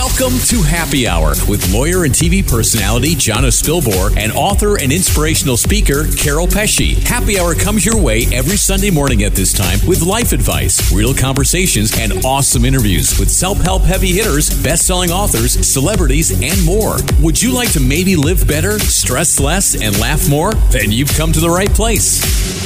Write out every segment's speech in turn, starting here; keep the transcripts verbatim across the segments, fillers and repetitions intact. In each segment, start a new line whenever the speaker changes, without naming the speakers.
Welcome to Happy Hour with lawyer and T V personality Jonna Spilbor and author and inspirational speaker Carol Pesci. Happy Hour comes your way every Sunday morning at this time with life advice, real conversations, and awesome interviews with self-help heavy hitters, best-selling authors, celebrities, and more. Would you like to maybe live better, stress less, and laugh more? Then you've come to the right place.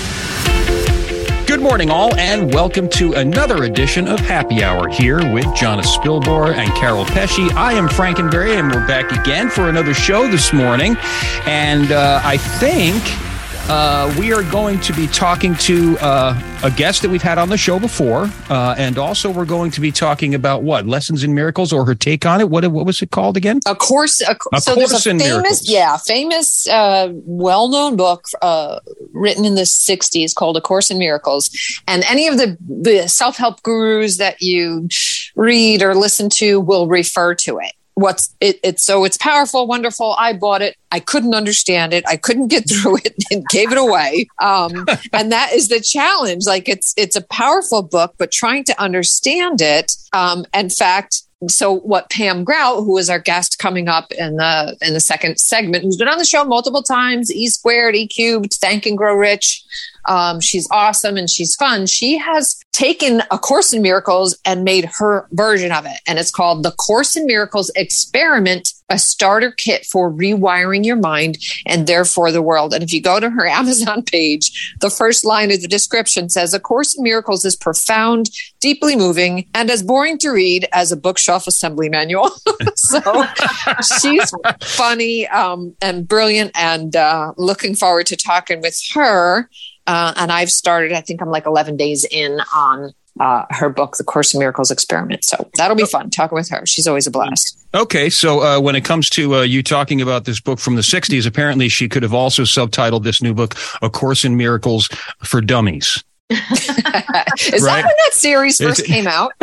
Good morning, all, and welcome to another edition of Happy Hour here with Jonna Spilbor and Carol Pesci. I am Frankenberry, and we're back again for another show this morning. And uh, I think uh, we are going to be talking to uh, a guest that we've had on the show before. Uh, and also we're going to be talking about what? Lessons in Miracles, or her take on it? What, what was it called again?
A Course, a,
a
so
Course
there's a
in
famous,
Miracles.
Yeah, famous, uh, well-known book uh, written in the sixties called A Course in Miracles. And any of the, the self-help gurus that you read or listen to will refer to it. What's it, it's so it's powerful, wonderful. I bought it. I couldn't understand it. I couldn't get through it and gave it away. Um, and that is the challenge. Like it's it's a powerful book, but trying to understand it. Um, in fact, so what Pam Grout, who is our guest coming up in the in the second segment, who's been on the show multiple times, E Squared, E Cubed, Thank and Grow Rich. Um, she's awesome and she's fun. She has taken A Course in Miracles and made her version of it. And it's called The Course in Miracles Experiment, a starter kit for rewiring your mind and therefore the world. And if you go to her Amazon page, the first line of the description says, A Course in Miracles is profound, deeply moving, and as boring to read as a bookshelf assembly manual. So she's funny um, and brilliant, and uh, looking forward to talking with her. Uh, and I've started, I think I'm like eleven days in on uh, her book, The Course in Miracles Experiment. So that'll be fun talking with her. She's always a blast.
Okay, so uh, when it comes to uh, you talking about this book from the sixties, apparently she could have also subtitled this new book, A Course in Miracles for Dummies.
Is
Right?
that when that series first
Is it-
came out?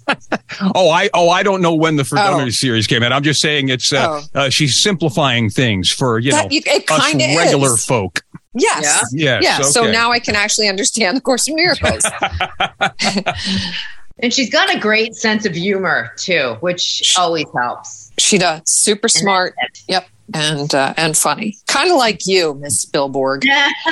Oh, I oh I don't know when the For
Oh.
Dummies series came out. I'm just saying it's uh,
Oh.
uh, she's simplifying things for you
That-
know
you- it
us
kinda
regular
is.
folk.
Yes.
Yes,
Yeah. So
okay.
now I can actually understand The Course in Miracles.
And she's got a great sense of humor too, which always helps.
She does. Super smart. Yep. And uh, and funny. Kind of like you, Miss Spilborg.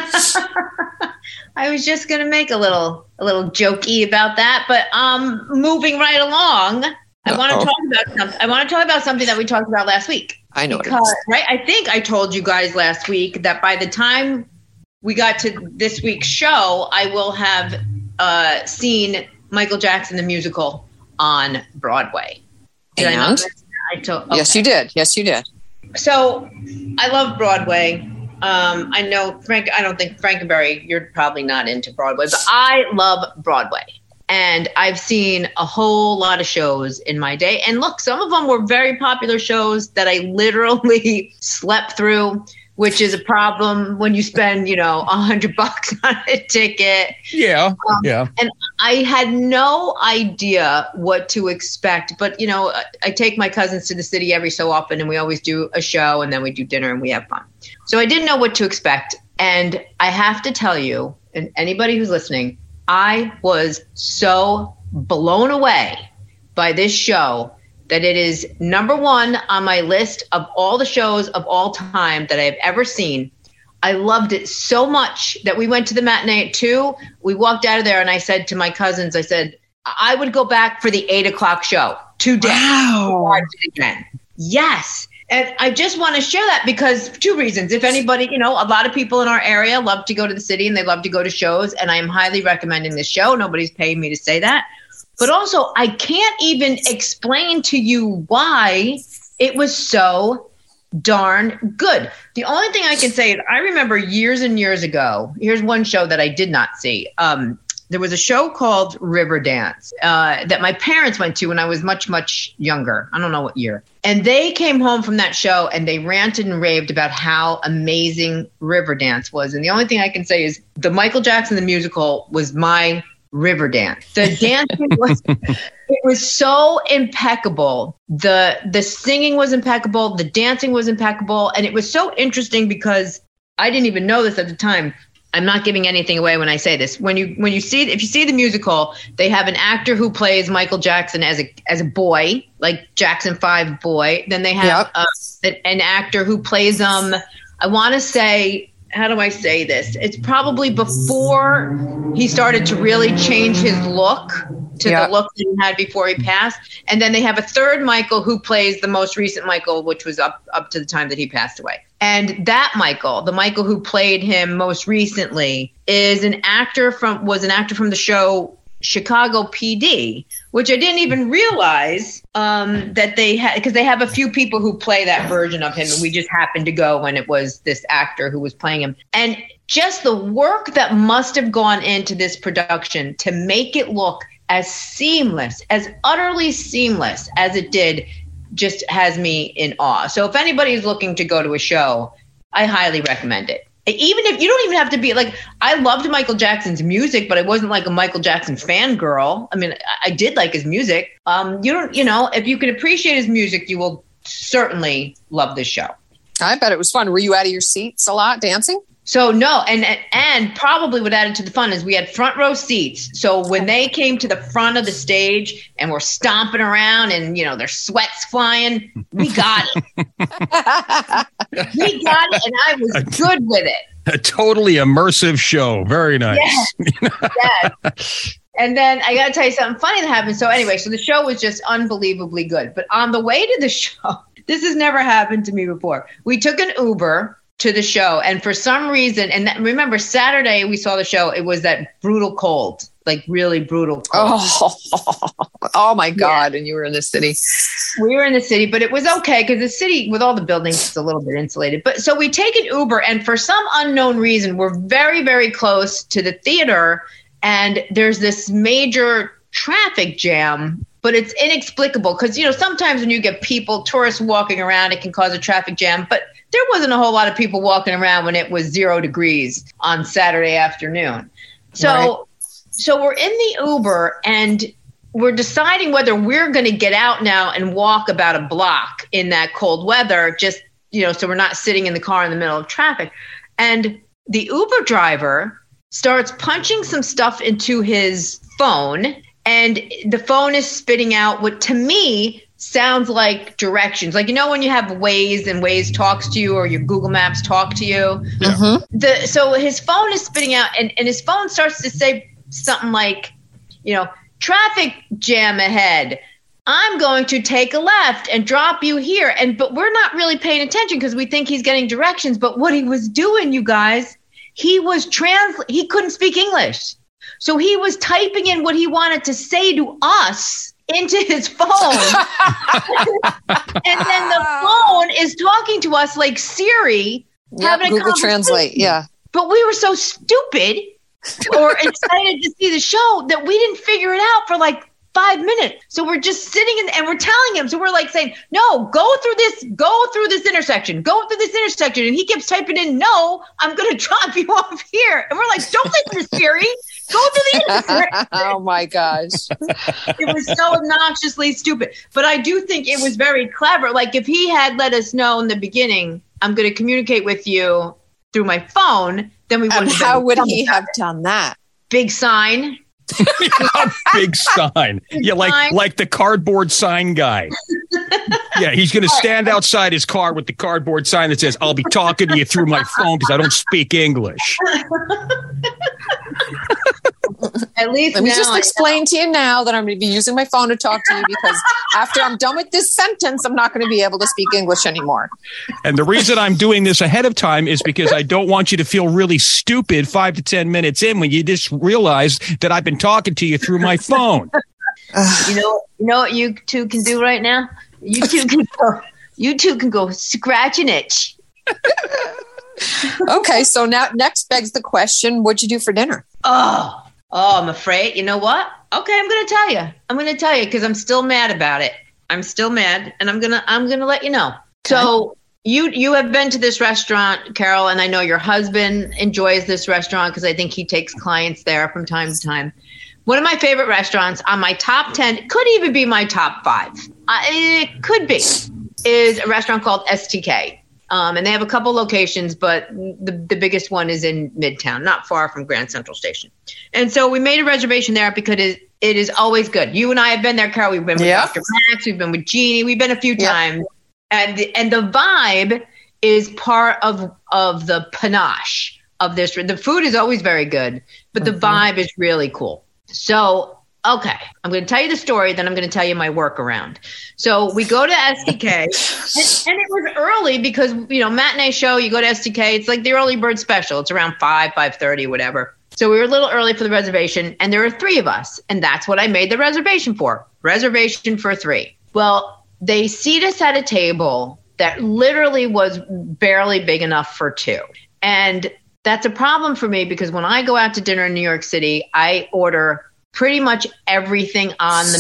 I was just going to make a little a little jokey about that, but um, moving right along, I want
Uh-oh.
to talk about something. I want to talk about something that we talked about last week.
I know what it
Because,
is.
right? I think I told you guys last week that by the time we got to this week's show, I will have uh, seen Michael Jackson the musical on Broadway. Did I not
And?
mention that? I told,
Yes, you did. Yes, you did.
So I love Broadway. Um, I know Frank. I don't think Frankenberry, you're probably not into Broadway, but I love Broadway. And I've seen a whole lot of shows in my day. And look, some of them were very popular shows that I literally slept through, which is a problem when you spend, you know, a hundred bucks on a ticket.
Yeah,
Um,
yeah.
And I had no idea what to expect. But, you know, I, I take my cousins to the city every so often, and we always do a show, and then we do dinner, and we have fun. So I didn't know what to expect. And I have to tell you, and anybody who's listening, I was so blown away by this show that it is number one on my list of all the shows of all time that I've ever seen. I loved it so much that we went to the matinee at two. We walked out of there and I said to my cousins, I said, I would go back for the eight o'clock show today.
Wow.
Watch it again. Yes. And I just want to share that because two reasons. If anybody, you know, a lot of people in our area love to go to the city and they love to go to shows. And I am highly recommending this show. Nobody's paying me to say that. But also, I can't even explain to you why it was so darn good. The only thing I can say is I remember years and years ago, here's one show that I did not see. Um, there was a show called Riverdance uh, that my parents went to when I was much, much younger. I don't know what year. And they came home from that show and they ranted and raved about how amazing Riverdance was. And the only thing I can say is the Michael Jackson, the musical, was my Riverdance. The dancing was, it was so impeccable. The, the singing was impeccable. The dancing was impeccable. And it was so interesting because I didn't even know this at the time. I'm not giving anything away when I say this. When you when you see if you see the musical, they have an actor who plays Michael Jackson as a as a boy, like Jackson five boy. Then they have
Yep.
uh, an, an actor who plays um. I want to say, how do I say this? It's probably before he started to really change his look to
Yeah.
the look that he had before he passed. And then they have a third Michael who plays the most recent Michael, which was up up to the time that he passed away. And that Michael, the Michael who played him most recently, is an actor from was an actor from the show Chicago P D, which I didn't even realize um, that they had, because they have a few people who play that version of him, and we just happened to go when it was this actor who was playing him. And just the work that must have gone into this production to make it look as seamless, as utterly seamless as it did, just has me in awe. So if anybody's looking to go to a show, I highly recommend it. Even if you don't even have to be like, I loved Michael Jackson's music, but I wasn't like a Michael Jackson fangirl. I mean, I, I did like his music. Um, you don't, you know, if you can appreciate his music, you will certainly love this show.
I bet it was fun. Were you out of your seats a lot dancing?
So no, and and probably what added to the fun is we had front row seats. So when they came to the front of the stage and were stomping around and, you know, their sweats flying, we got it. We got it, and I was good with it.
A totally immersive show. Very nice.
Yes. Yes. And then I got to tell you something funny that happened. So anyway, so the show was just unbelievably good. But on the way to the show, this has never happened to me before. We took an Uber to the show, and for some reason, and that, remember Saturday we saw the show, it was that brutal cold, like really brutal cold.
Oh, oh my God. Yeah. And you were in the city.
We were in the city, but it was okay because the city with all the buildings is a little bit insulated. But so we take an Uber, and for some unknown reason, we're very, very close to the theater, and there's this major traffic jam. But it's inexplicable because, you know, sometimes when you get people, tourists walking around, it can cause a traffic jam. But there wasn't a whole lot of people walking around when it was zero degrees on Saturday afternoon. So, right. so we're in the Uber and we're deciding whether we're going to get out now and walk about a block in that cold weather, just, you know, so we're not sitting in the car in the middle of traffic. And the Uber driver starts punching some stuff into his phone. And the phone is spitting out what, to me, sounds like directions. Like, you know, when you have Waze and Waze talks to you or your Google Maps talk to you.
Mm-hmm.
The, so his phone is spitting out and, and his phone starts to say something like, you know, traffic jam ahead. I'm going to take a left and drop you here. And but we're not really paying attention because we think he's getting directions. But what he was doing, you guys, he was trans. He couldn't speak English. So he was typing in what he wanted to say to us into his phone. And then the phone is talking to us like Siri.
Yep,
having a
Google Translate, yeah.
But we were so stupid or excited to see the show that we didn't figure it out for like five minutes. So we're just sitting in, and we're telling him. So we're like saying, no, go through this, go through this intersection, go through this intersection. And he keeps typing in, no, I'm going to drop you off here. And we're like, don't listen to Siri. Go through the intersection.
Oh my gosh.
It was so obnoxiously stupid. But I do think it was very clever. Like if he had let us know in the beginning, I'm going to communicate with you through my phone, then we wouldn't
have How would he have done that?
Big sign.
A big sign. Yeah, like
sign.
like the cardboard sign guy. Yeah, he's going to stand outside his car with the cardboard sign that says, I'll be talking to you through my phone because I don't speak English.
At least
Let me
now
just
I
explain
know.
to you now that I'm going to be using my phone to talk to you because after I'm done with this sentence, I'm not going to be able to speak English anymore.
And the reason I'm doing this ahead of time is because I don't want you to feel really stupid five to ten minutes in when you just realize that I've been talking to you through my phone.
You know, you know what you two can do right now? You two can go, you two can go scratch an itch.
Okay, so now next begs the question, what'd you do for dinner?
Oh, oh, I'm afraid. You know what? Okay, I'm going to tell you. I'm going to tell you because I'm still mad about it. I'm still mad, and I'm gonna I'm gonna let you know. Okay. So you you have been to this restaurant, Carol, and I know your husband enjoys this restaurant because I think he takes clients there from time to time. One of my favorite restaurants on my top ten, could even be my top five. Uh, it could be, is a restaurant called S T K. Um, and they have a couple locations, but the, the biggest one is in Midtown, not far from Grand Central Station. And so we made a reservation there because it, it is always good. You and I have been there, Carol. We've been with yep. Doctor Max. We've been with Jeannie. We've been a few yep. times. And the, and the vibe is part of of the panache of this. The food is always very good, but the mm-hmm. vibe is really cool. So, okay, I'm going to tell you the story, then I'm going to tell you my workaround. So we go to S T K, and, and it was early because, you know, matinee show, you go to S T K, it's like the early bird special. It's around five, five thirty, whatever. So we were a little early for the reservation, and there were three of us, and that's what I made the reservation for. Reservation for three. Well, they seat us at a table that literally was barely big enough for two. And that's a problem for me because when I go out to dinner in New York City, I order pretty much everything on the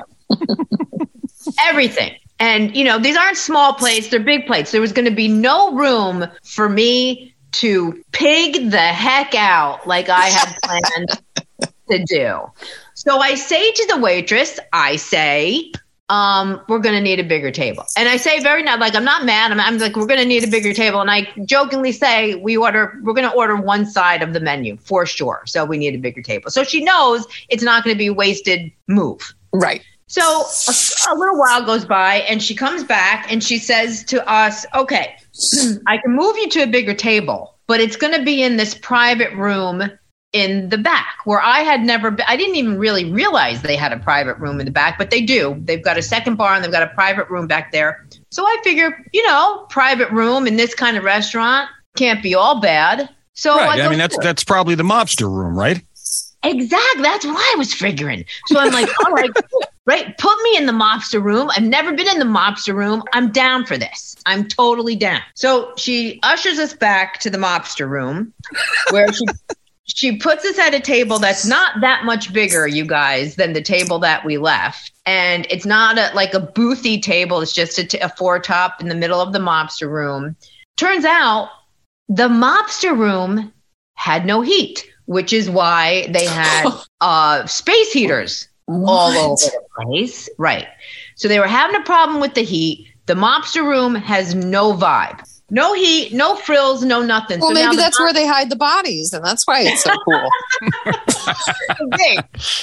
menu. Everything. And, you know, these aren't small plates, they're big plates. There was going to be no room for me to pig the heck out like I had planned to do. So I say to the waitress, I say, um, we're going to need a bigger table. And I say very not like, I'm not mad. I'm, I'm like, we're going to need a bigger table. And I jokingly say, we order, we're going to order one side of the menu for sure. So we need a bigger table. So she knows it's not going to be a wasted move.
Right.
So a, a little while goes by and she comes back and she says to us, okay, I can move you to a bigger table, but it's going to be in this private room in the back where I had never been. I didn't even really realize they had a private room in the back, but they do. They've got a second bar and they've got a private room back there. So I figure, you know, private room in this kind of restaurant can't be all bad. So
right.
I,
I mean, that's that's probably the mobster room, right?
Exactly. That's what I was figuring. So I'm like, all right, right. Put me in the mobster room. I've never been in the mobster room. I'm down for this. I'm totally down. So she ushers us back to the mobster room where she she puts us at a table that's not that much bigger, you guys, than the table that we left. And it's not a, like a boothy table. It's just a, t- a four top in the middle of the mobster room. Turns out the mobster room had no heat, which is why they had uh, space heaters what? all over the place. Right. So they were having a problem with the heat. The mobster room has no vibe. No heat, no frills, no nothing.
Well,
so
maybe
the
that's
mob-
where they hide the bodies, and that's why it's so cool.
Okay.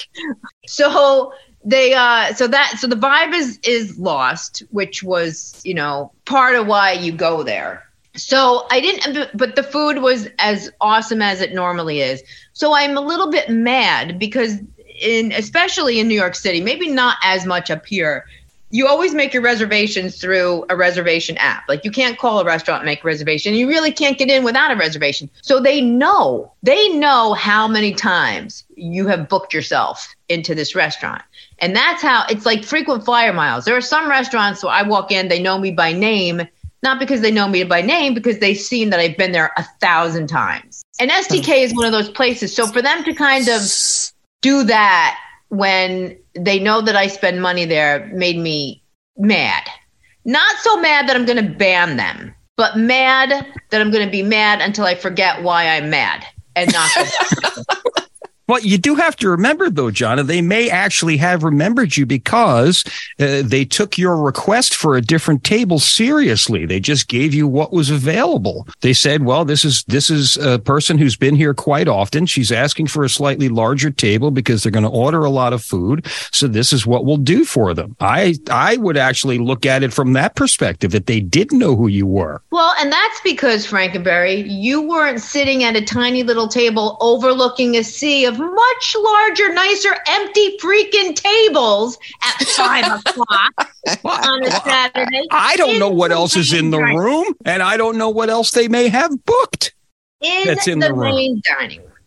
So they, uh, so that, so the vibe is is lost, which was, you know, part of why you go there. So I didn't, but the food was as awesome as it normally is. So I'm a little bit mad because in, especially in New York City, maybe not as much up here, you always make your reservations through a reservation app. Like you can't call a restaurant and make a reservation. You really can't get in without a reservation. So they know, they know how many times you have booked yourself into this restaurant. And that's how it's like frequent flyer miles. There are some restaurants where I walk in, they know me by name, not because they know me by name, because they've seen that I've been there a thousand times. And S T K is one of those places. So for them to kind of do that when they know that I spend money there made me mad. Not so mad that I'm going to ban them, but mad that I'm going to be mad until I forget why I'm mad and not go back.
Well, you do have to remember, though, Jonna, they may actually have remembered you because uh, they took your request for a different table seriously. They just gave you what was available. They said, well, this is this is a person who's been here quite often. She's asking for a slightly larger table because they're going to order a lot of food. So this is what we'll do for them. I I would actually look at it from that perspective, that they did know who you were.
Well, and that's because, Frankenberry, you weren't sitting at a tiny little table overlooking a sea of much larger, nicer, empty freaking tables at five o'clock on a Saturday.
I don't know what else is in the room, and I don't know what else they may have booked.
In,
that's in
the,
the room.
main dining room.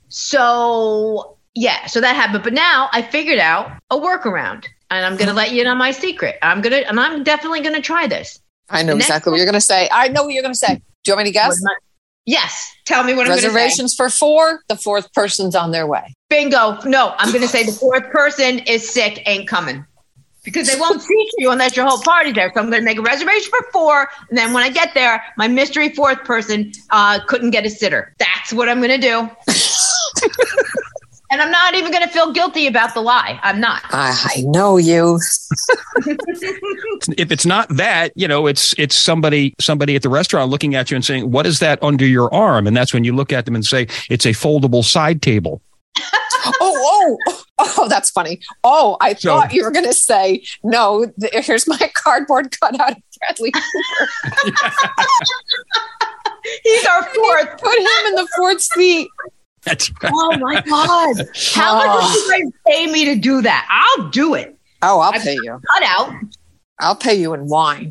So, yeah, so that happened. But now I figured out a workaround, and I'm going to let you know my secret. I'm going to, and I'm definitely going to try this.
I know exactly what you're going to say. I know what you're going to say. Do you want me to guess?
Yes. Tell me what I'm going to say.
Reservations for four. The fourth person's on their way.
Bingo. No, I'm going to say the fourth person is sick, ain't coming. Because they won't teach you unless your whole party's there. So I'm going to make a reservation for four. And then when I get there, my mystery fourth person uh, couldn't get a sitter. That's what I'm going to do. And I'm not even going to feel guilty about the lie. I'm not.
I know you.
If it's not that, you know, it's it's somebody somebody at the restaurant looking at you and saying, what is that under your arm? And that's when you look at them and say, it's a foldable side table.
oh, oh, oh, that's funny. Oh, I
So-
thought you were going to say, no, th- here's my cardboard cutout of Bradley Cooper.
He's our fourth.
Put him in the fourth seat.
That's
Oh my God. How much would you guys pay me to do that? I'll do it.
Oh, I'll
I-
pay you.
Cut out.
I'll pay you in wine.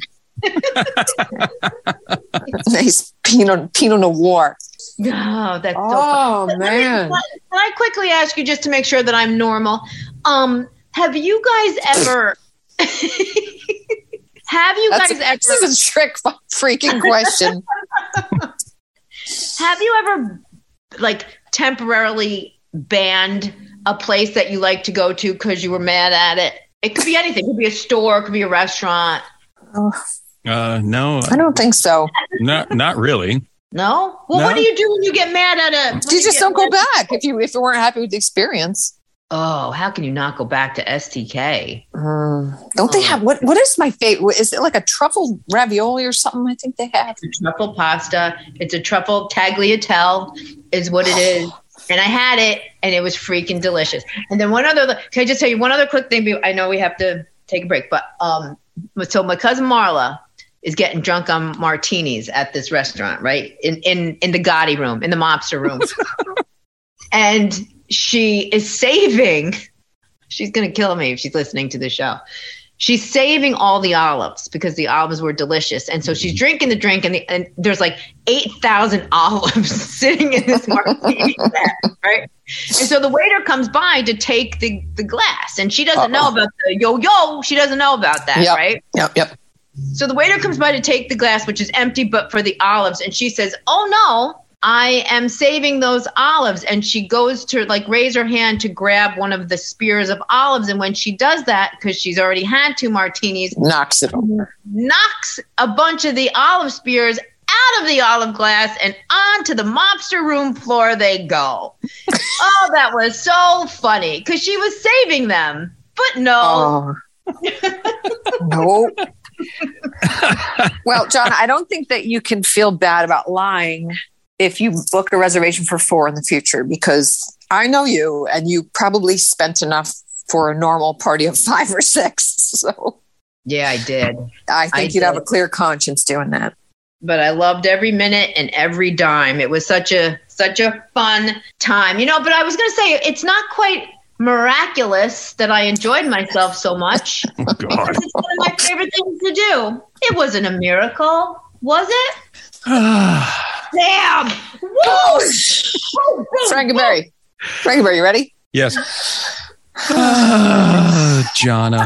Nice Pinot, Pinot Noir.
Oh, that's so
Oh,
funny.
man.
Can I quickly ask you, just to make sure that I'm normal? Um, have you guys ever? have you
That's
guys
a,
ever?
this is a trick freaking question.
Have you ever, like, temporarily banned a place that you like to go to because you were mad at it? It could be anything. It could be a store. It could be a restaurant.
Oh,
uh, no,
I don't think so.
not not really.
No. Well,
No.
what do you do when you get mad at a? when
You just
get
don't go
mad-
back if you if you weren't happy with the experience.
Oh, how can you not go back to S T K?
Mm, don't they have what? What is my favorite? Is it like a truffle ravioli or something? I think they have.
It's a truffle pasta. It's a truffle tagliatelle, is what it is. And I had it, and it was freaking delicious. And then one other, can I just tell you one other quick thing? I know we have to take a break, but um, so my cousin Marla is getting drunk on martinis at this restaurant, right? In in in the Gotti room, in the mobster room, and she is saving. She's gonna kill me if she's listening to the show. She's saving all the olives because the olives were delicious. And so she's drinking the drink, and, the, and there's like eight thousand olives sitting in this martini glass, right? And so the waiter comes by to take the, the glass, and she doesn't know
Uh-oh.
about the yo-yo. She doesn't know about that,
Yep.
right?
Yep, yep.
So the waiter comes by to take the glass, which is empty, but for the olives. And she says, oh, no, I am saving those olives. And she goes to like raise her hand to grab one of the spears of olives. And when she does that, because she's already had two martinis,
Knocks it over.
knocks a bunch of the olive spears out of the olive glass and onto the mobster room floor they go. Oh, that was so funny because she was saving them. But no.
Oh. No. Well, John, I don't think that you can feel bad about lying if you book a reservation for four in the future, because I know you and you probably spent enough for a normal party of five or six. So
Yeah, I did.
I think
I
you'd have
did.
a clear conscience doing that.
But I loved every minute and every dime. It was such a such a fun time. You know, but I was going to say it's not quite miraculous that I enjoyed myself so much.
Oh, God.
It's one of my favorite things to do. It wasn't a miracle, was it? Damn! Woo! Woo, woo,
Frankenberry. Frankenberry, you ready?
Yes. Ah, Jonna.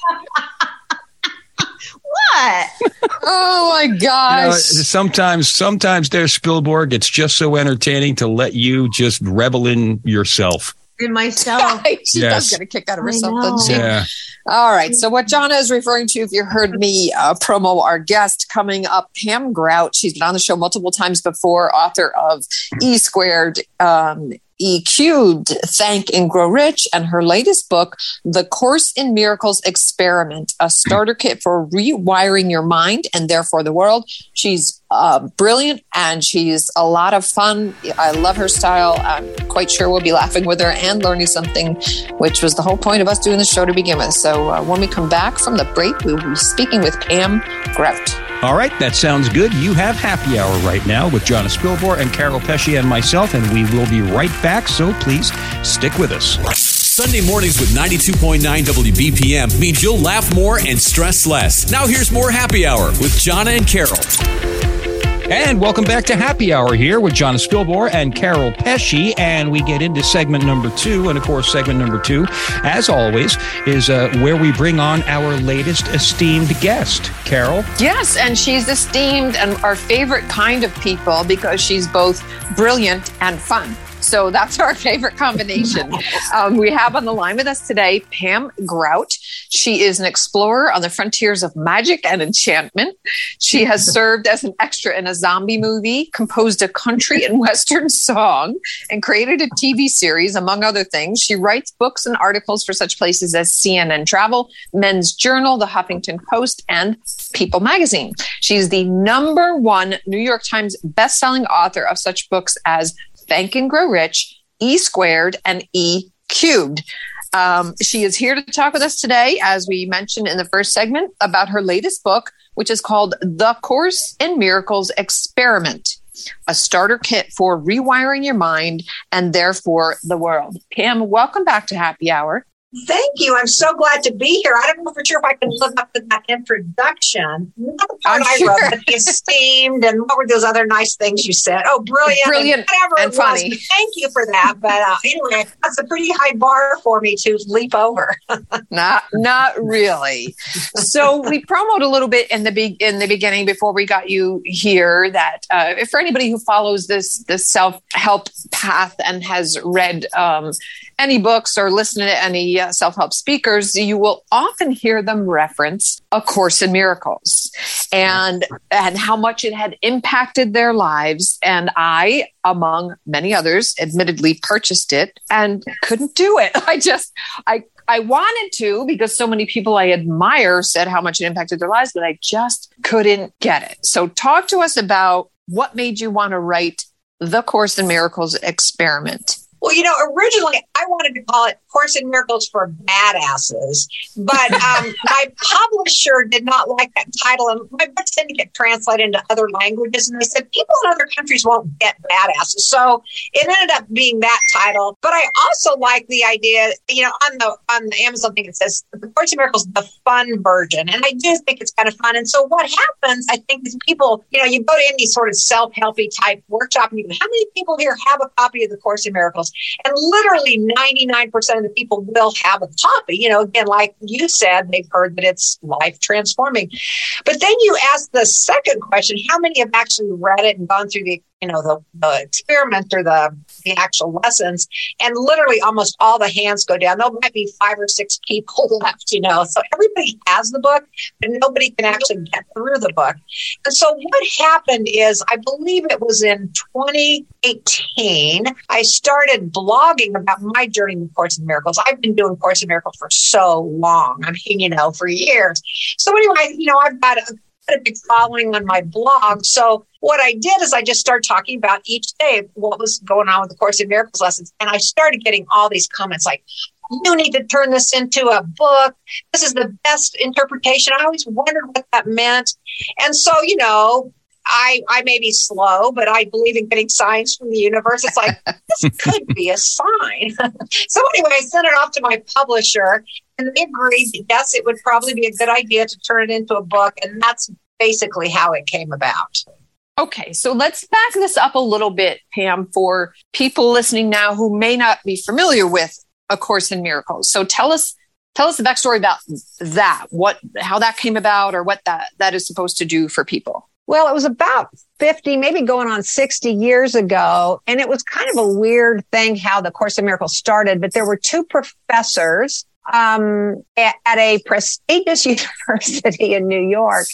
What?
Oh my
You know,
gosh.
sometimes, sometimes there's Spielberg. It's just so entertaining to let you just revel in yourself.
In myself.
she
Yes.
does get a kick out of
I
herself,
know.
doesn't she?
Yeah.
All right. So what Jonna is referring to, if you heard me uh, promo our guest coming up, Pam Grout. She's been on the show multiple times before, author of E Squared, um, E Cubed, Thank and Grow Rich, and her latest book, The Course in Miracles Experiment, a starter kit for rewiring your mind and therefore the world. She's uh, brilliant and she's a lot of fun. I love her style. I'm quite sure we'll be laughing with her and learning something, which was the whole point of us doing the show to begin with. So uh, when we come back from the break, we will be speaking with Pam Grout.
All right, that sounds good. You have happy hour right now with Jonna Spielborg and Carol Pesci and myself, and we will be right back, so please stick with us.
Sunday mornings with ninety-two point nine W B P M means you'll laugh more and stress less. Now here's more happy hour with Jonna and Carol.
And welcome back to Happy Hour here with Jonna Spielborg and Carol Pesci. And we get into segment number two. And of course, segment number two, as always, is uh, where we bring on our latest esteemed guest, Carol.
Yes, and she's esteemed and our favorite kind of people because she's both brilliant and fun. So that's our favorite combination. Um, we have on the line with us today Pam Grout. She is an explorer on the frontiers of magic and enchantment. She has served as an extra in a zombie movie, composed a country and Western song, and created a T V series, among other things. She writes books and articles for such places as C N N Travel, Men's Journal, The Huffington Post, and People Magazine. She's the number one New York Times bestselling author of such books as Think and Grow Rich, E Squared, and E Cubed. Um, she is here to talk with us today, as we mentioned in the first segment, about her latest book, which is called The Course in Miracles Experiment, a starter kit for rewiring your mind and therefore the world. Pam, welcome back to Happy Hour.
Thank you. I'm so glad to be here. I don't know for sure if I can live up to that introduction. Not the part
I'm
I
sure.
wrote, but the esteemed and what were those other nice things you said? Oh, brilliant.
Brilliant
and whatever
and
it
funny.
was. Thank you for that. But uh, anyway, that's a pretty high bar for me to leap over.
Not, not really. So we promoted a little bit in the be- in the beginning before we got you here that uh, for anybody who follows this this self-help path and has read um, any books or listened to any uh, self-help speakers, you will often hear them reference A Course in Miracles and and how much it had impacted their lives. And I, among many others, admittedly purchased it and couldn't do it. I just, I I wanted to because so many people I admire said how much it impacted their lives, but I just couldn't get it. So talk to us about what made you want to write The Course in Miracles Experiment.
Well, you know, originally I wanted to call it Course in Miracles for Badasses, but um, my publisher did not like that title, and my books didn't get translated into other languages, and they said people in other countries won't get badasses. So it ended up being that title. But I also like the idea, you know, on the on the Amazon thing, it says The Course in Miracles, the fun version, and I do think it's kind of fun. And so what happens, I think, is people, you know, you go to any sort of self-helpy type workshop, and you go, how many people here have a copy of The Course in Miracles? And literally ninety-nine percent of the people will have a copy. You know, again, like you said, they've heard that it's life transforming. But then you ask the second question, how many have actually read it and gone through the, you know, the, the experiment or the, the actual lessons? And literally almost all the hands go down. There might be five or six people left, you know. So everybody has the book, but nobody can actually get through the book. And so what happened is, I believe it was in twenty eighteen, I started blogging about my journey in Course in Miracles. I've been doing Course in Miracles for so long. I mean, you know, for years. So anyway, you know, I've got a a big following on my blog. So what I did is I just started talking about each day what was going on with the Course in Miracles lessons. And I started getting all these comments like, you need to turn this into a book. This is the best interpretation. I always wondered what that meant. And so, you know, I, I may be slow, but I believe in getting signs from the universe. It's like, this could be a sign. So anyway, I sent it off to my publisher, and they agreed that, yes, it would probably be a good idea to turn it into a book. And that's basically how it came about.
Okay, so let's back this up a little bit, Pam, for people listening now who may not be familiar with A Course in Miracles. So tell us tell us the backstory about that, what how that came about, or what that, that is supposed to do for people.
Well, it was about fifty, maybe going on sixty years ago. And it was kind of a weird thing how the Course in Miracles started. But there were two professors um, at, at a prestigious university in New York.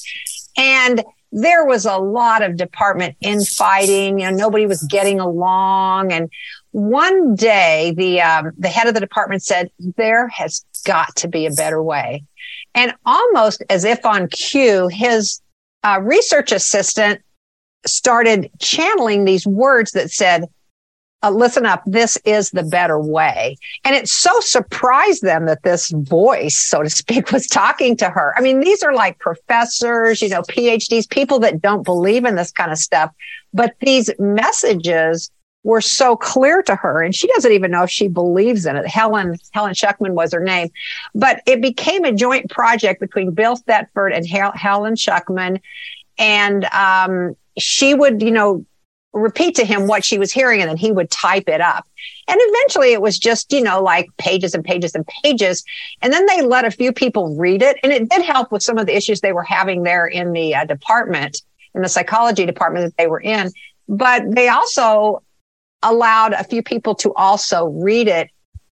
And there was a lot of department infighting, and nobody was getting along. And one day, the um, the head of the department said, there has got to be a better way. And almost as if on cue, his Uh, research assistant started channeling these words that said, uh, listen up, this is the better way. And it so surprised them that this voice, so to speak, was talking to her. I mean, these are like professors, you know, P H Ds, people that don't believe in this kind of stuff. But these messages were so clear to her, and she doesn't even know if she believes in it. Helen, Helen Schucman was her name. But it became a joint project between Bill Thetford and Hel- Helen Schucman. And um, she would, you know, repeat to him what she was hearing, and then he would type it up. And eventually it was just, you know, like pages and pages and pages. And then they let a few people read it. And it did help with some of the issues they were having there in the uh, department, in the psychology department that they were in. But they also allowed a few people to also read it.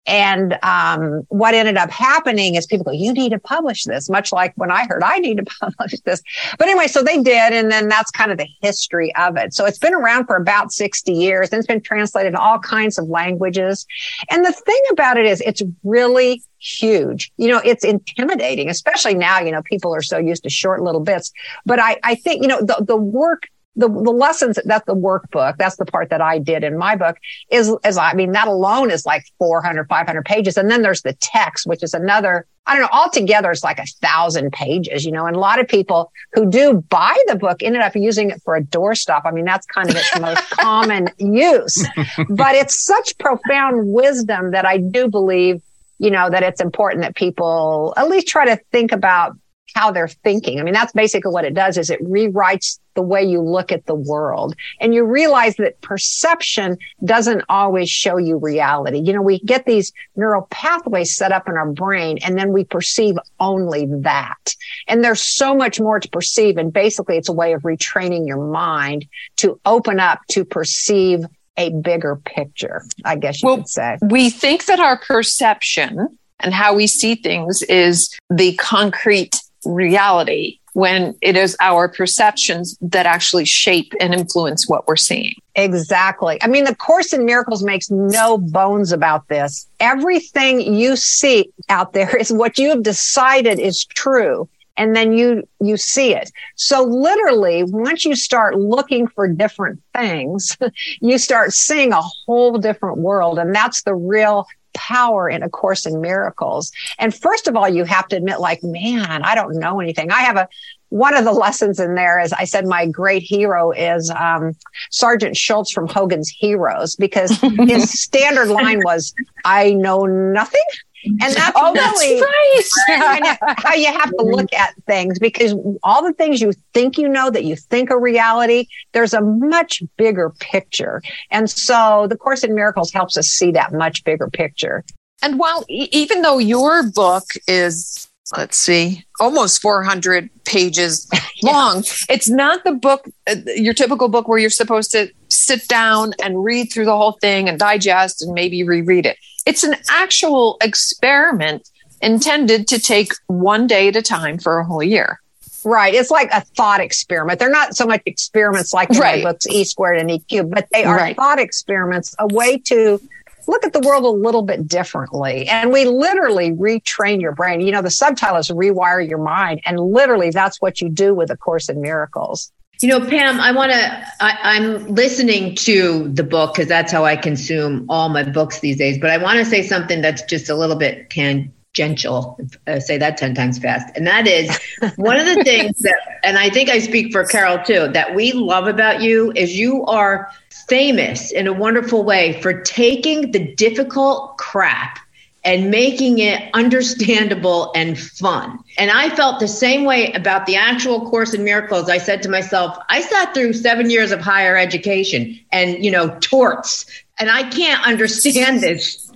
And um, what ended up happening is people go, you need to publish this, much like when I heard I need to publish this. But anyway, so they did. And then that's kind of the history of it. So it's been around for about sixty years and it's been translated in all kinds of languages. And the thing about it is it's really huge. You know, it's intimidating, especially now, you know, people are so used to short little bits. But I, I think, you know, the, the work The, the lessons, that's the workbook. That's the part that I did in my book is, is, I mean, that alone is like four hundred, five hundred pages. And then there's the text, which is another, I don't know, altogether it's like a thousand pages, you know, and a lot of people who do buy the book ended up using it for a doorstop. I mean, that's kind of its most common use, but it's such profound wisdom that I do believe, you know, that it's important that people at least try to think about how they're thinking. I mean, that's basically what it does is it rewrites the way you look at the world. And you realize that perception doesn't always show you reality. You know, we get these neural pathways set up in our brain and then we perceive only that. And there's so much more to perceive. And basically it's a way of retraining your mind to open up to perceive a bigger picture, I guess you
well,
could say.
We think that our perception and how we see things is the concrete reality when it is our perceptions that actually shape and influence what we're seeing.
Exactly. I mean, the Course in Miracles makes no bones about this. Everything you see out there is what you have decided is true. And then you, you see it. So literally, once you start looking for different things, you start seeing a whole different world. And that's the real power in A Course in Miracles. And first of all, you have to admit, like, man, I don't know anything. I have a, one of the lessons in there is I said, my great hero is um, Sergeant Schultz from Hogan's Heroes, because his standard line was, I know nothing. And that's
oh,
really
that's right.
how you have to look at things, because all the things you think you know that you think are reality, there's a much bigger picture. And so the Course in Miracles helps us see that much bigger picture.
And while e- even though your book is, let's see, almost four hundred pages long, it's not the book, uh, your typical book where you're supposed to sit down and read through the whole thing and digest and maybe reread it. It's an actual experiment intended to take one day at a time for a whole year.
Right. It's like a thought experiment. They're not so much experiments like in
right.
my books, E squared and E cubed, but they are
right.
thought experiments, a way to look at the world a little bit differently. And we literally retrain your brain. You know, the subtitle is Rewire Your Mind. And literally that's what you do with A Course in Miracles.
You know, Pam, I want to, I'm listening to the book because that's how I consume all my books these days. But I want to say something that's just a little bit tangential. Uh, say that ten times fast. And that is one of the things that, and I think I speak for Carol too, that we love about you is you are famous in a wonderful way for taking the difficult crap and making it understandable and fun. And I felt the same way about the actual Course in Miracles. I said to myself, I sat through seven years of higher education and, you know, torts, and I can't understand this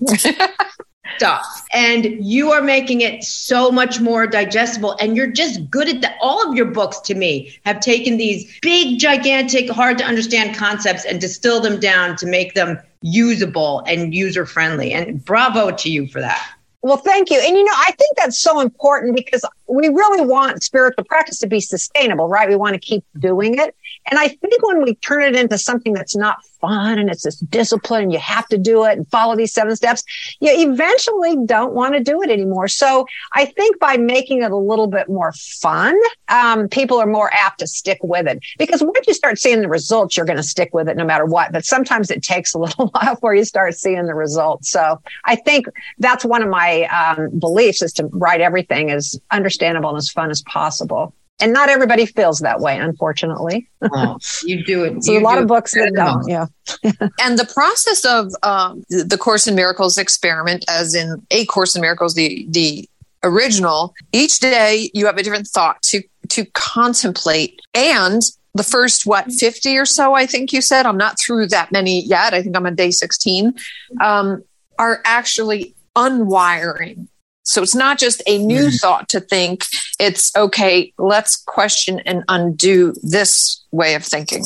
stuff. And you are making it so much more digestible, and you're just good at that. All of your books, to me, have taken these big, gigantic, hard to understand concepts and distilled them down to make them usable and user-friendly. And bravo to you for that.
Well, thank you. And, you know, I think that's so important because we really want spiritual practice to be sustainable, right? We want to keep doing it. And I think when we turn it into something that's not fun and it's this discipline, and you have to do it and follow these seven steps, you eventually don't want to do it anymore. So I think by making it a little bit more fun, um, people are more apt to stick with it. Because once you start seeing the results, you're going to stick with it no matter what. But sometimes it takes a little while before you start seeing the results. So I think that's one of my um, beliefs, is to write everything as understandable and as fun as possible. And not everybody feels that way, unfortunately.
Oh, you do it.
So
you
a lot
do
of books that don't, yeah.
And the process of um, the Course in Miracles experiment, as in A Course in Miracles, the the original, each day you have a different thought to to contemplate. And the first, what, fifty or so, I think you said, I'm not through that many yet, I think I'm on day sixteen, um, are actually unwiring. So it's not just a new mm-hmm. thought to think. It's, okay, let's question and undo this way of thinking.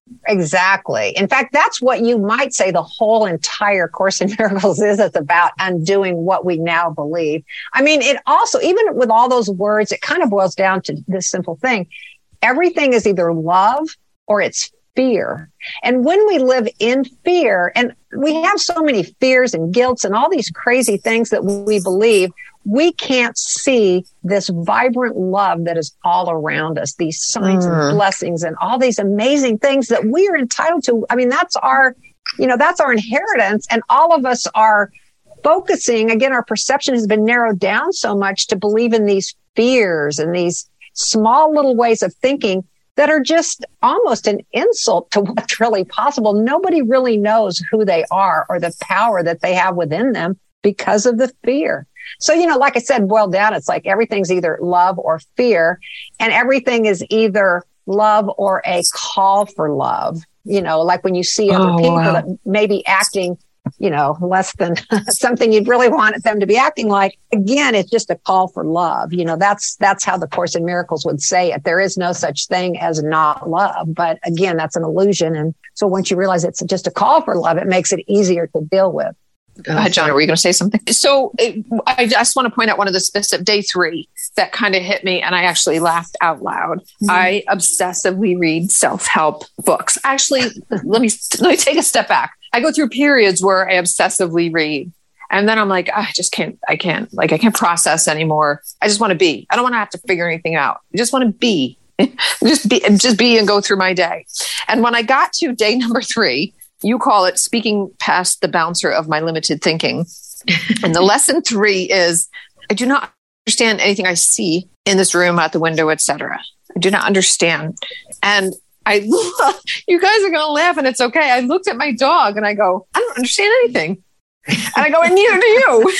Exactly. In fact, that's what you might say the whole entire Course in Miracles is. It's about undoing what we now believe. I mean, it also, even with all those words, it kind of boils down to this simple thing. Everything is either love or it's fear. And when we live in fear, and we have so many fears and guilts and all these crazy things that we believe, we can't see this vibrant love that is all around us, these signs mm. and blessings and all these amazing things that we are entitled to. I mean, that's our, you know, that's our inheritance. And all of us are focusing, again, our perception has been narrowed down so much to believe in these fears and these small little ways of thinking that are just almost an insult to what's really possible. Nobody really knows who they are or the power that they have within them because of the fear. So, you know, like I said, boiled down, it's like everything's either love or fear, and everything is either love or a call for love. You know, like when you see other oh, people wow. that may be acting, you know, less than something you'd really want them to be acting like. Again, it's just a call for love. You know, that's that's how the Course in Miracles would say it. There is no such thing as not love. But again, that's an illusion. And so once you realize it's just a call for love, it makes it easier to deal with.
Go ahead, John. Were you going to say something? So it, I just want to point out one of the specific day three that kind of hit me, and I actually laughed out loud. Mm-hmm. I obsessively read self-help books. Actually, let me let me take a step back. I go through periods where I obsessively read, and then I'm like, oh, I just can't. I can't. Like, I can't process anymore. I just want to be. I don't want to have to figure anything out. I just want to be. just be. Just be and go through my day. And when I got to day number three. You call it speaking past the bouncer of my limited thinking. And the lesson three is, I do not understand anything I see in this room, out the window, et cetera. I do not understand. And I, you guys are going to laugh and it's okay. I looked at my dog and I go, I don't understand anything. And I go, and neither do you.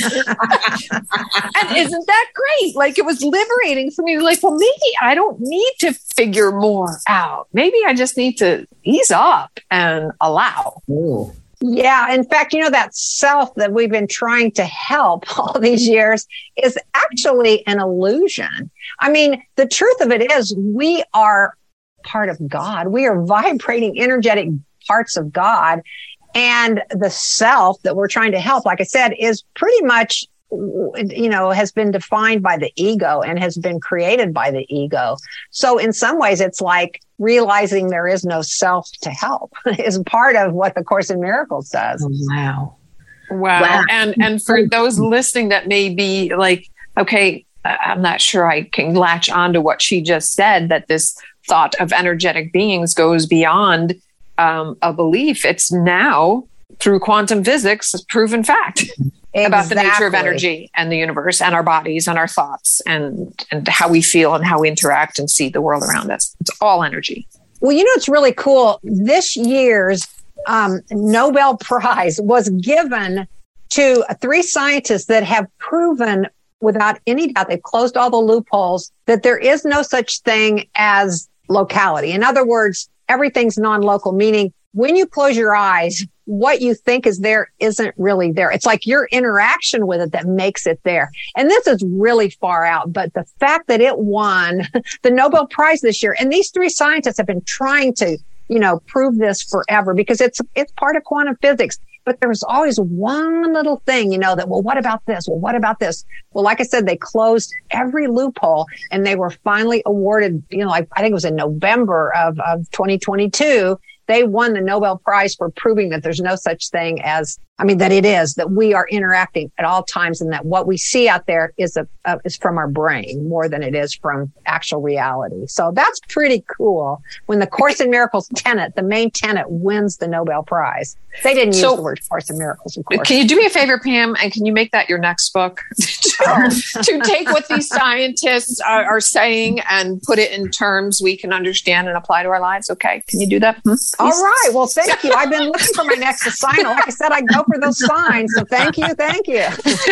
And isn't that great? Like, it was liberating for me. Like, well, maybe I don't need to figure more out. Maybe I just need to ease up and allow.
Ooh. Yeah. In fact, you know, that self that we've been trying to help all these years is actually an illusion. I mean, the truth of it is we are part of God. We are vibrating, energetic parts of God. And the self that we're trying to help, like I said, is pretty much, you know, has been defined by the ego and has been created by the ego. So in some ways, it's like realizing there is no self to help is part of what the Course in Miracles does.
Oh, wow. Wow. Wow. And, and for those listening that may be like, okay, I'm not sure I can latch on to what she just said, that this thought of energetic beings goes beyond Um, a belief. It's now, through quantum physics, a proven fact exactly. about the nature of energy and the universe and our bodies and our thoughts and, and how we feel and how we interact and see the world around us. It's all energy.
Well, you know, it's really cool. This year's um, Nobel Prize was given to three scientists that have proven without any doubt, they've closed all the loopholes, that there is no such thing as locality. In other words, everything's non-local, meaning when you close your eyes, what you think is there isn't really there. It's like your interaction with it that makes it there. And this is really far out, but the fact that it won the Nobel Prize this year, and these three scientists have been trying to, you know, prove this forever because it's, it's part of quantum physics. But there was always one little thing, you know, that, well, what about this? Well, what about this? Well, like I said, they closed every loophole and they were finally awarded, you know, like I think it was in November of, of twenty twenty-two. They won the Nobel Prize for proving that there's no such thing as, I mean, that it is, that we are interacting at all times and that what we see out there is a, uh, is from our brain more than it is from actual reality. So that's pretty cool. When the Course in Miracles tenet, the main tenet, wins the Nobel Prize. They didn't use so, the word Course in Miracles, of course.
Can you do me a favor, Pam, and can you make that your next book? to, to take what these scientists are, are saying and put it in terms we can understand and apply to our lives. Okay. Can you do that? Hmm?
All right. Well, thank you. I've been looking for my next assignment. Like I said, I go for those signs. So thank you. Thank you.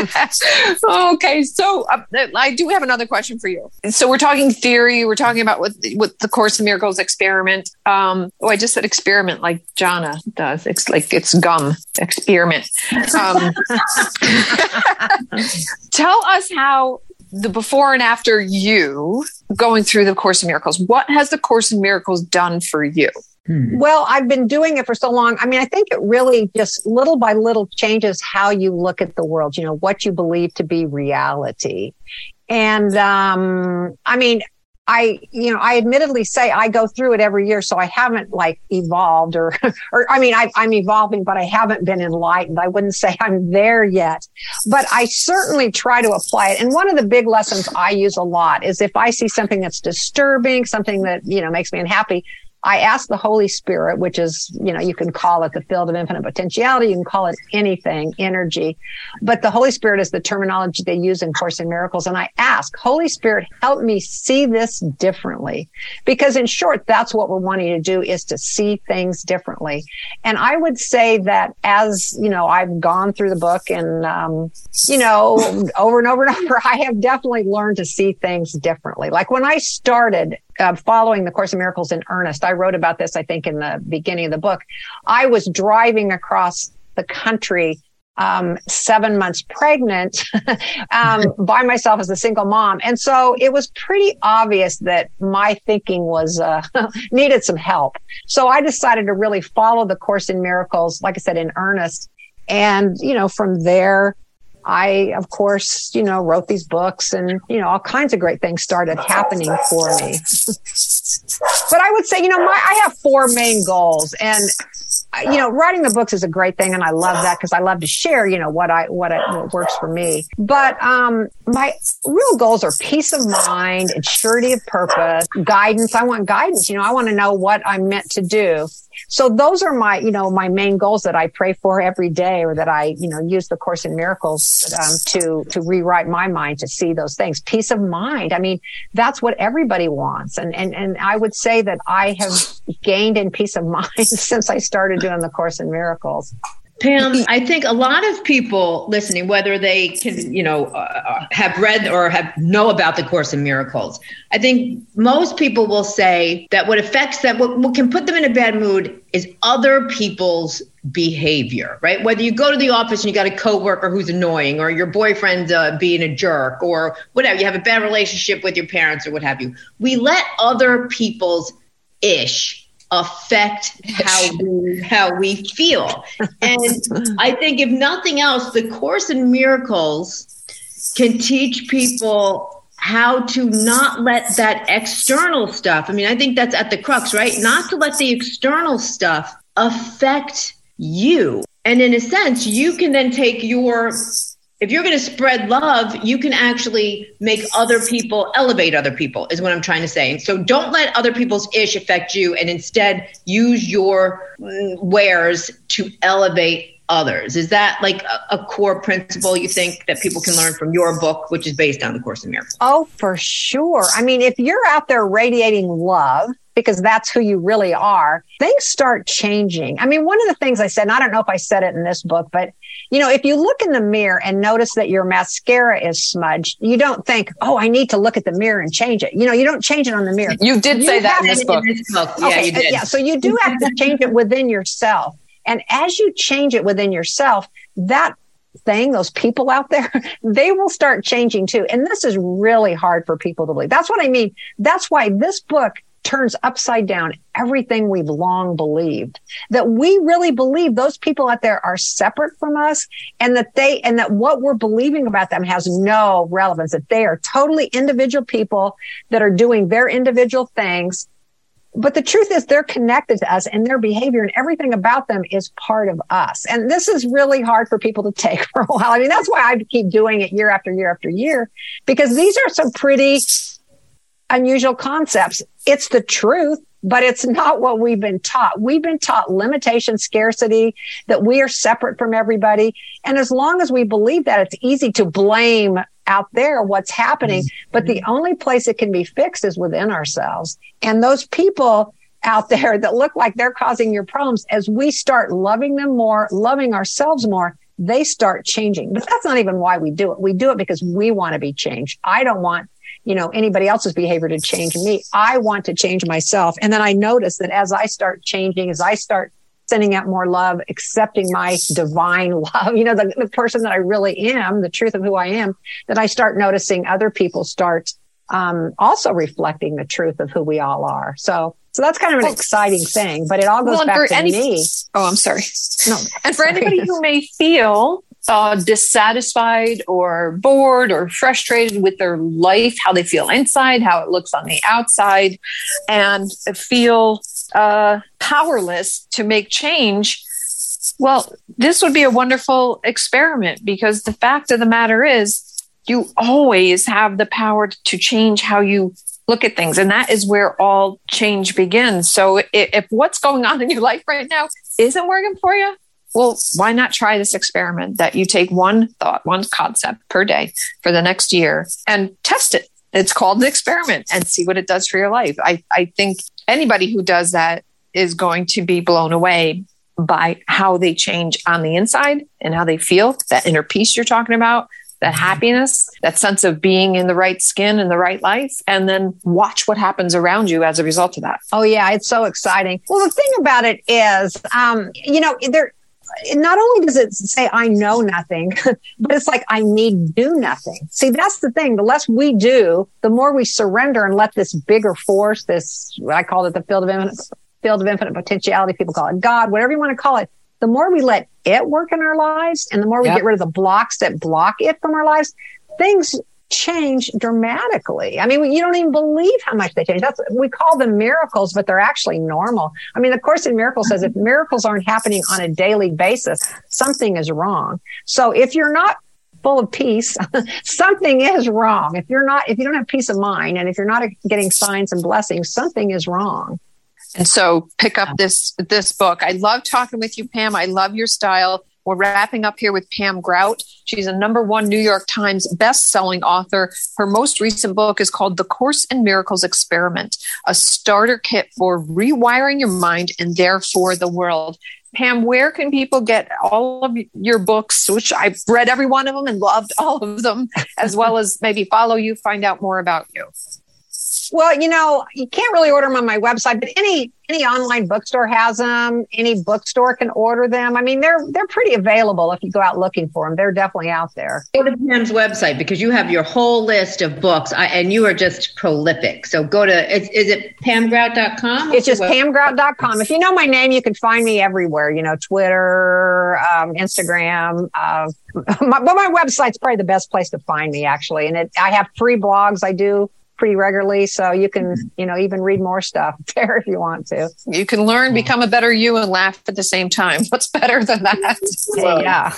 Okay. So uh, I do have another question for you. So we're talking theory. We're talking about what, what the Course in Miracles experiment. Um, oh, I just said experiment like Jana does. It's like it's gum experiment. Um, tell us how the before and after you going through the Course in Miracles. What has the Course in Miracles done for you?
Hmm. Well, I've been doing it for so long. I mean, I think it really just little by little changes how you look at the world, you know, what you believe to be reality. And, um, I mean, I, you know, I admittedly say I go through it every year. So I haven't like evolved or, or I mean, I, I'm evolving, but I haven't been enlightened. I wouldn't say I'm there yet, but I certainly try to apply it. And one of the big lessons I use a lot is if I see something that's disturbing, something that, you know, makes me unhappy, I ask the Holy Spirit, which is, you know, you can call it the field of infinite potentiality. You can call it anything, energy. But the Holy Spirit is the terminology they use in Course in Miracles. And I ask, Holy Spirit, help me see this differently. Because in short, that's what we're wanting to do, is to see things differently. And I would say that as, you know, I've gone through the book and, um, you know, over and over and over, I have definitely learned to see things differently. Like when I started Uh, following the Course in Miracles in earnest. I wrote about this, I think, in the beginning of the book. I was driving across the country, um, seven months pregnant, um, by myself as a single mom. And so it was pretty obvious that my thinking was, uh, needed some help. So I decided to really follow the Course in Miracles, like I said, in earnest. And, you know, from there, I, of course, you know, wrote these books and, you know, all kinds of great things started happening for me. But I would say, you know, my, I have four main goals, and, you know, writing the books is a great thing. And I love that because I love to share, you know, what I, what, I, what works for me. But, um, my real goals are peace of mind and surety of purpose, guidance. I want guidance. You know, I want to know what I'm meant to do. So those are my, you know, my main goals that I pray for every day, or that I, you know, use the Course in Miracles um, to, to rewrite my mind to see those things. Peace of mind. I mean, that's what everybody wants. And, and, and I would say that I have gained in peace of mind since I started doing the Course in Miracles.
Pam, I think a lot of people listening, whether they can, you know, uh, have read or have know about the Course in Miracles, I think most people will say that what affects them, what, what can put them in a bad mood is other people's behavior, right? Whether you go to the office and you got a coworker who's annoying, or your boyfriend uh, being a jerk, or whatever, you have a bad relationship with your parents or what have you. We let other people's ish affect how we, how we feel. And I think if nothing else, the Course in Miracles can teach people how to not let that external stuff, I mean, I think that's at the crux, right? Not to let the external stuff affect you. And in a sense, you can then take your, if you're going to spread love, you can actually make other people elevate other people, is what I'm trying to say. And so don't let other people's ish affect you, and instead use your wares to elevate others. Is that like a, a core principle you think that people can learn from your book, which is based on the Course in Miracles?
Oh, for sure. I mean, if you're out there radiating love, because that's who you really are, things start changing. I mean, one of the things I said, and I don't know if I said it in this book, but you know, if you look in the mirror and notice that your mascara is smudged, you don't think, oh, I need to look at the mirror and change it. You know, you don't change it on the mirror.
You did say that in this book.
In this book. Yeah,
okay,
you did.
Yeah, so you do have to change it within yourself. And as you change it within yourself, that thing, those people out there, they will start changing too. And this is really hard for people to believe. That's what I mean. That's why this book turns upside down everything we've long believed, that we really believe those people out there are separate from us, and that they, and that what we're believing about them has no relevance, that they are totally individual people that are doing their individual things. But the truth is they're connected to us, and their behavior and everything about them is part of us. And this is really hard for people to take for a while. I mean, that's why I keep doing it year after year after year, because these are some pretty unusual concepts. It's the truth, but it's not what we've been taught. We've been taught limitation, scarcity, that we are separate from everybody. And as long as we believe that, it's easy to blame out there what's happening. Mm-hmm. But the only place it can be fixed is within ourselves. And those people out there that look like they're causing your problems, as we start loving them more, loving ourselves more, they start changing. But that's not even why we do it. We do it because we want to be changed. I don't want, you know, anybody else's behavior to change me. I want to change myself. And then I notice that as I start changing, as I start sending out more love, accepting my divine love, you know, the, the person that I really am, the truth of who I am, that I start noticing other people start um, also reflecting the truth of who we all are. So, so that's kind of an well, exciting thing, but it all goes well, back to any, me.
Oh, I'm sorry.
No, and for sorry. anybody who may feel uh, dissatisfied or bored or frustrated with their life, how they feel inside, how it looks on the outside, and feel uh, powerless to make change, well, this would be a wonderful experiment, because the fact of the matter is you always have the power to change how you look at things. And that is where all change begins. So if, if what's going on in your life right now isn't working for you, well, why not try this experiment that you take one thought, one concept per day for the next year and test it. It's called an experiment, and see what it does for your life. I, I think anybody who does that is going to be blown away by how they change on the inside and how they feel, that inner peace you're talking about, that happiness, that sense of being in the right skin and the right life, and then watch what happens around you as a result of that.
Oh, yeah, it's so exciting. Well, the thing about it is, um, you know, there. Not only does it say I know nothing, but it's like I need do nothing. See, that's the thing. The less we do, the more we surrender and let this bigger force, this, I call it the field of infinite, field of infinite potentiality. People call it God, whatever you want to call it. The more we let it work in our lives, and the more we yep. get rid of the blocks that block it from our lives, things change dramatically. I mean, you don't even believe how much they change. That's, we call them miracles, but they're actually normal. I mean, the Course in Miracles says if miracles aren't happening on a daily basis, something is wrong. So if you're not full of peace, something is wrong. If you're not, if you don't have peace of mind, and if you're not getting signs and blessings, something is wrong.
And so pick up this, this book. I love talking with you, Pam. I love your style. We're wrapping up here with Pam Grout. She's a number one New York Times best-selling author. Her most recent book is called The Course in Miracles Experiment, a starter kit for rewiring your mind and therefore the world. Pam, where can people get all of your books, which I've read every one of them and loved all of them, as well as maybe follow you, find out more about you?
Well, you know, you can't really order them on my website, but any any online bookstore has them. Any bookstore can order them. I mean, they're they're pretty available if you go out looking for them. They're definitely out there.
Go to Pam's website, because you have your whole list of books, I, and you are just prolific. So go to, is, is it pam grout dot com?
It's just pam grout dot com. If you know my name, you can find me everywhere, you know, Twitter, um, Instagram. Uh, my, but my website's probably the best place to find me, actually. And it, I have free blogs I do pretty regularly, so you can, you know, even read more stuff there if you want to.
You can learn, become a better you, and laugh at the same time. What's better than that?
Yeah.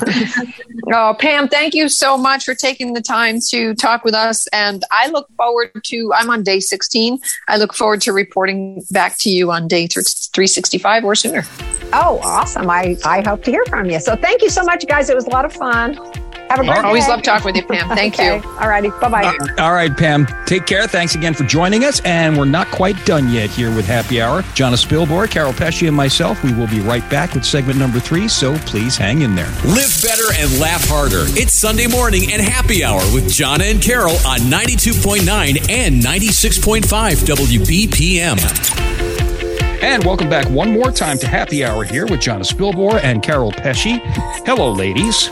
Oh, Pam, thank you so much for taking the time to talk with us. And I look forward to, I'm on day sixteen. I look forward to reporting back to you on day three sixty-five or sooner.
Oh, awesome. I, I hope to hear from you. So thank you so much, guys. It was a lot of fun. Have a great
I always
day.
love talking with you, Pam. Thank okay. you.
All righty. Bye-bye.
Uh, all right, Pam. Take care. Thanks again for joining us. And we're not quite done yet here with Happy Hour. Jonna Spilborg, Carol Pesci, and myself, we will be right back with segment number three, so please hang in there.
Live better and laugh harder. It's Sunday morning and Happy Hour with Jonna and Carol on ninety-two point nine and ninety-six point five W B P M.
And welcome back one more time to Happy Hour here with Jonna Spilborg and Carol Pesci. Hello, ladies.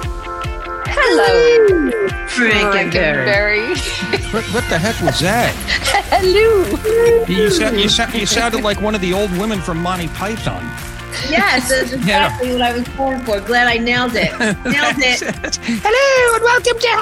Hello,
Frankenberry.
What, what the heck was that?
Hello.
You, sound, you, sound, you sounded like one of the old women from Monty Python.
Yes, that's exactly yeah. what I was going for. Glad I nailed it. Nailed it.
Hello, and welcome to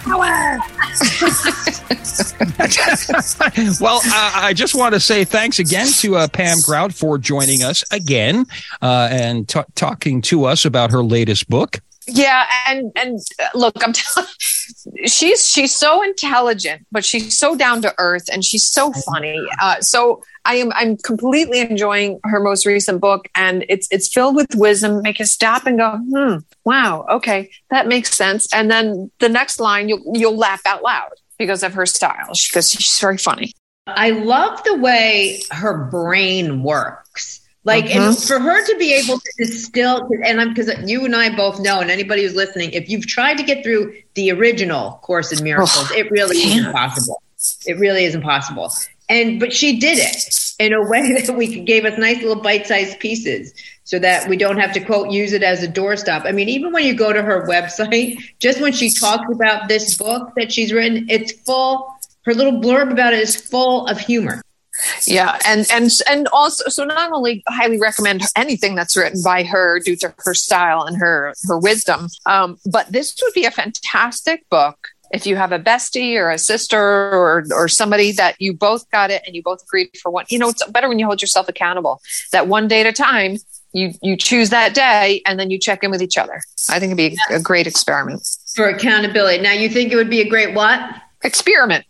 Happy Hour. Well, uh, I just want to say thanks again to uh, Pam Grout for joining us again uh, and t- talking to us about her latest book.
Yeah, and and uh, look, I'm telling she's she's so intelligent, but she's so down to earth, and she's so funny. Uh, so I am I'm completely enjoying her most recent book, and it's it's filled with wisdom. Make you stop and go, hmm, wow, okay, that makes sense. And then the next line, you'll you'll laugh out loud because of her style, because she's very funny.
I love the way her brain works. Like, mm-hmm. and for her to be able to distill, and I'm, because you and I both know, and anybody who's listening, if you've tried to get through the original Course in Miracles, oh, it really yeah. is impossible. It really is impossible. And, but she did it. in a way that we could gave us nice little bite-sized pieces so that we don't have to, quote, use it as a doorstop. I mean, even when you go to her website, just when she talks about this book that she's written, it's full, her little blurb about it is full of humor.
Yeah, and and and also, so not only highly recommend anything that's written by her due to her style and her her wisdom, um, but this would be a fantastic book if you have a bestie or a sister or or somebody that you both got it and you both agreed for one. You know, it's better when you hold yourself accountable. That one day at a time, you you choose that day and then you check in with each other. I think it'd be a great experiment
for accountability. Now, you think it would be a great what?
Experiment.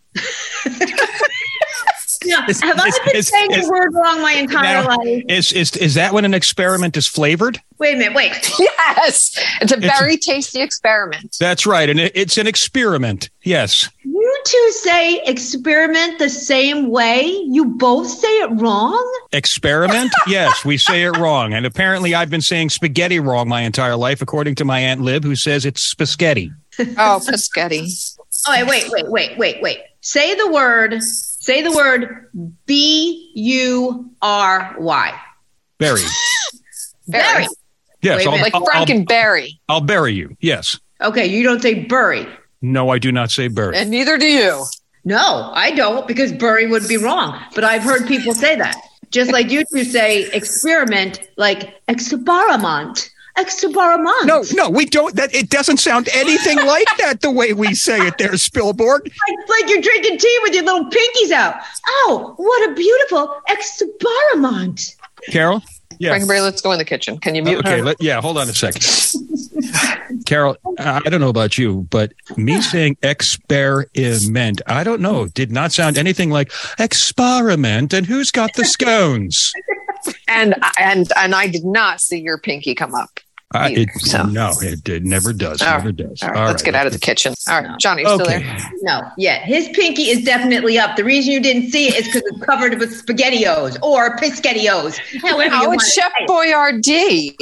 Yeah. Have I been is, saying is, the word wrong my entire now, life?
Is, is is that when an experiment is flavored?
Wait a minute, wait.
Yes. It's a very it's, tasty experiment.
That's right. And it, it's an experiment. Yes.
You two say experiment the same way? You both say it wrong?
Experiment? Yes, we say it wrong. And apparently I've been saying spaghetti wrong my entire life, according to my Aunt Lib, who says it's spaghetti.
Oh, spaghetti.
Oh, wait, wait, wait, wait, wait. Say the word... Say the word B U R Y.
Bury.
Bury.
Yes.
I'll, like Frankenberry.
I'll, I'll bury you. Yes.
Okay. You don't say bury.
No, I do not say bury.
And neither do you.
No, I don't, because bury would be wrong. But I've heard people say that. Just like you two say experiment, like experiment. Experiment.
No, no, we don't. That it doesn't sound anything like that the way we say it there, Spielborg.
Like, like you're drinking tea with your little pinkies out. Oh, what a beautiful experiment.
Carol? Yeah.
Frankenberry, let's go in the kitchen. Can you mute
okay,
her?
Let, yeah, hold on a second. Carol, I don't know about you, but me saying experiment, I don't know, did not sound anything like experiment. And who's got the scones?
And and and I did not see your pinky come up.
Uh, it, so. No, it, it never does.
All
never
right.
does.
All right, All let's right. get out of the kitchen. All right, Johnny, you okay. still there?
No, yeah. His pinky is definitely up. The reason you didn't see it is because it's covered with SpaghettiOs or Piscattios.
However oh, it's Chef Boyardee.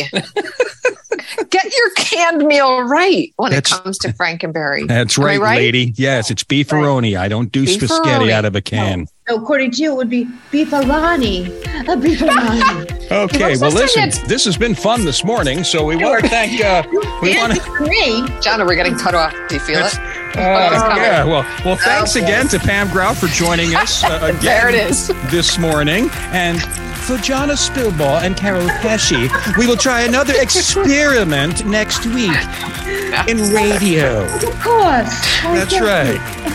Get your canned meal right when that's, it comes to Frankenberry.
That's right, right, lady. Yes, it's beefaroni. I don't do spaghetti out of a can.
No. So according to you, it would be beefaroni. A beefaroni.
Okay, well, listen, this has been fun this morning, so we want to thank... Uh, we want to
me.
John, we're getting cut off. Do you feel it?
Uh, yeah, well, well, thanks okay. again to Pam Grau for joining us uh, again
there it is.
this morning. And for Jana Spilbaugh and Carol Pesci, we will try another experiment next week in radio.
Of course.
That's right.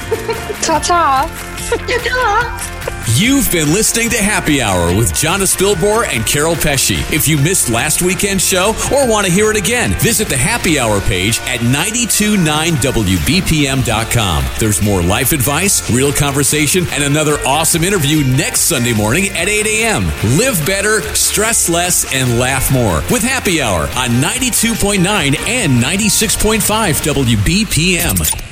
Ta-ta.
Ta-ta.
You've been listening to Happy Hour with Jana Spilbaugh and Carol Pesci. If you missed last weekend's show or want to hear it again, visit the Happy Hour page at nine two nine W B P M dot com. There's more life advice, real conversation, and another awesome interview next Sunday morning at eight a.m. Live better, stress less, and laugh more with Happy Hour on ninety-two point nine and ninety-six point five W B P M.